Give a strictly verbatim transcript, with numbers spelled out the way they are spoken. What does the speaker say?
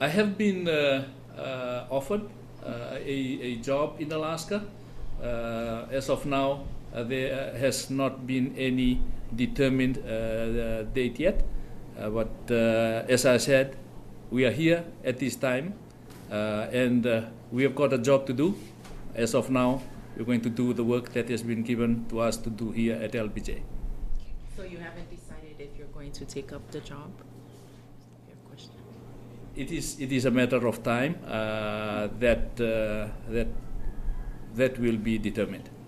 I have been uh, uh, offered uh, a, a job in Alaska. Uh, as of now, uh, there has not been any determined uh, date yet. Uh, but uh, as I said, we are here at this time, uh, and uh, we have got a job to do. As of now, we're going to do the work that has been given to us to do here at L B J. So you haven't decided if you're going to take up the job? It is it is a matter of time uh, that uh, that that will be determined.